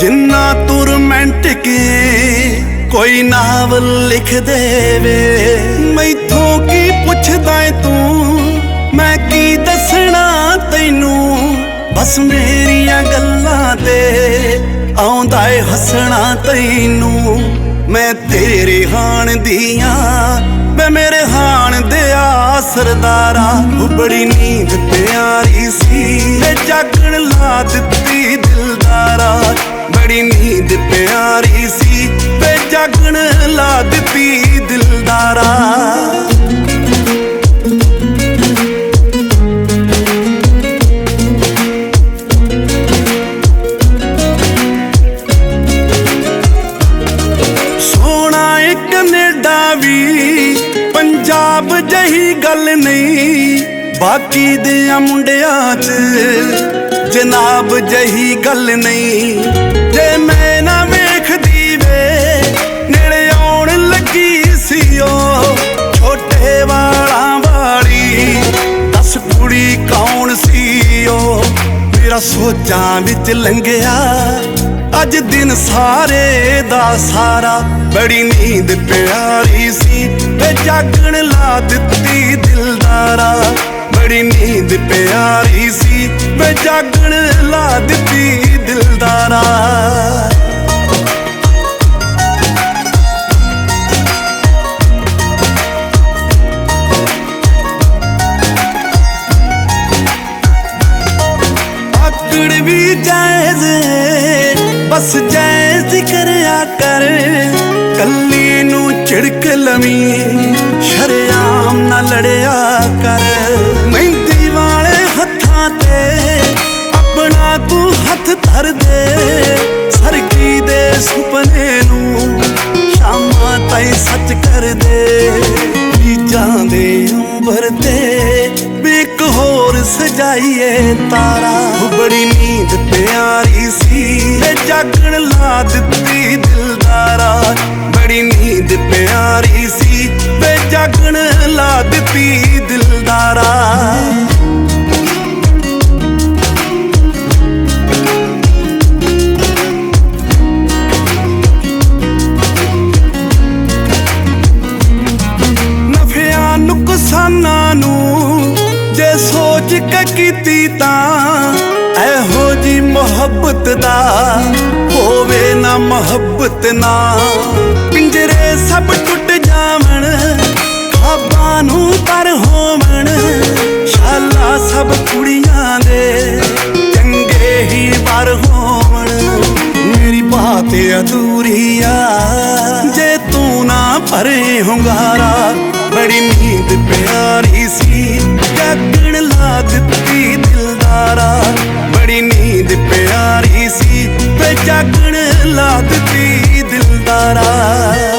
जिन्ना तू रोमांटिक कोई नावल लिख देवे। मैथों की पुछदा है तू, मैं की दसना तैनू। बस मेरिया गल्लां ते आउंदा है हसना तैनू। मैं तेरे हाण दियां वे मेरे हाण दिया सरदारा। बड़ी नींद प्यारी सी वे जागण ला दित्ती दिलदारा। बड़ी नींद प्यारी सी वे जागण ला दित्ती दिलदारा। सोना एक कनेडा भी पंजाब जही गल नहीं। बाकी दियां मुंडियां च जनाब जही गल नहीं। जे मैं ना वेखदी वे नेड़े आउण लगी सी ओ छोटे वालां वाली। दस कुड़ी कौन सी ओ मेरा सोचां विच लंघिया अज दिन सारे दा सारा। बड़ी नींद प्यारी सी वे जागण ला दित्ती दिलदारा। बड़ी नींद प्यारी सी वे जागण ला दित्ती दिलदारा। आकड़ भी जायज़ बस जायज़ करया कर। कल्ली नू झिड़क लवी शरेआम ना लड़िया कर। मेहंदी वाले हत्थां ते अपना तू हथ धर दे। सरकी दे सुपने नू शामां ताईं सच कर दे। बीजां दे अंबर ते एक होर सजाइए तारा। बड़ी नींद प्यारी सी वे जागण ला दित्ती दिलदारा। बड़ी नींद प्यारी सी वे जागण ला दित्ती दिलदारा। नफिया नुकसाना नू जे सोच के कीती तां एहो जी मोहब्बत दा होवे ना मोहब्बत ना। पिंजरे सब टुट जावण ख्वाबां नू पर होवण। शाला सब कुड़ियां दे चंगे ही वर होवण। मेरी बात अधूरी आ जे तू ना भरे हुंगारा। बड़ी नींद प्यारी सी जागण ला दित्ती दिलदारा। बड़ी नींद प्यारी सी वे जागण ला दित्ती दिलदारा।